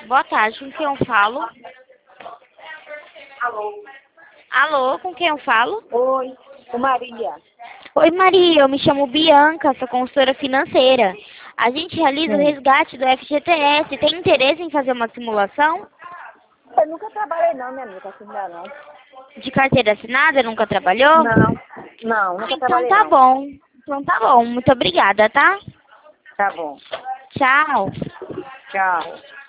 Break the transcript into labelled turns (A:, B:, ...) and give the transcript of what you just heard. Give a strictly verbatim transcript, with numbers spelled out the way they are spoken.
A: Boa tarde, com quem eu falo?
B: Alô?
A: Alô, com quem eu falo?
B: Oi, com Maria.
A: Oi, Maria, eu me chamo Bianca, sou consultora financeira. A gente realiza o
B: Sim.
A: resgate do F G T S. Tem interesse em fazer uma simulação?
B: Eu nunca trabalhei não, minha amiga, assim não. Não,
A: De carteira assinada, nunca trabalhou?
B: não, não, nunca
A: Então
B: trabalhei
A: tá
B: não.
A: bom. Então tá bom. Muito obrigada, tá?
B: Tá bom.
A: Tchau.
B: Tchau.